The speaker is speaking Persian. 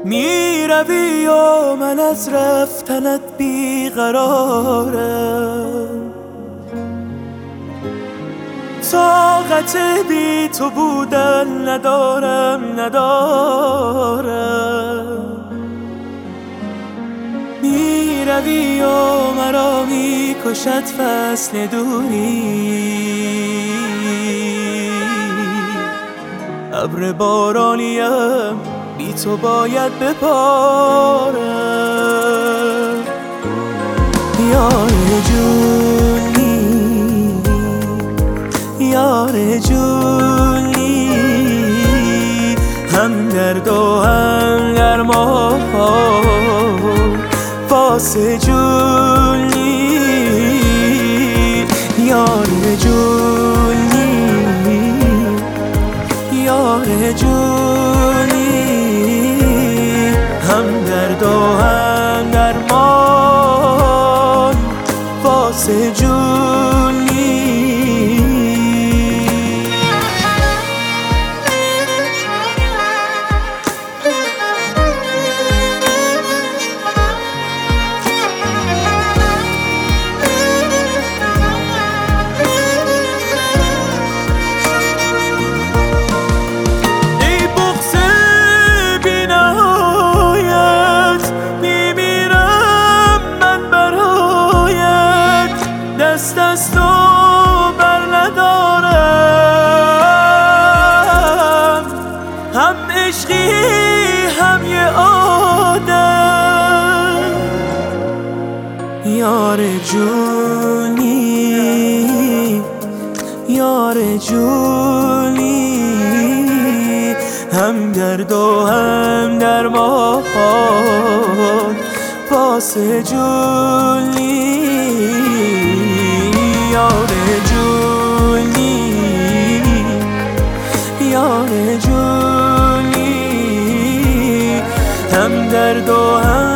می روی و من از رفتنت بیقرارم، طاقت بی تو بودن ندارم. می روی و مرا می کشد فصل دوری، ابر بارانیم بی تو باید بپارم. یار جونی، یار جونی، هم درد و هم درمان، واسه جونی. یار جونی، یار جونی، هم درد و هم درمان، واسه جونی. دست از تو بر ندارم، هم عشقی هم یه آدم. یار جونی، یار جونی، هم درد و هم درمان، واسه جونی. یار جونی، یار جونی، هم درد و هم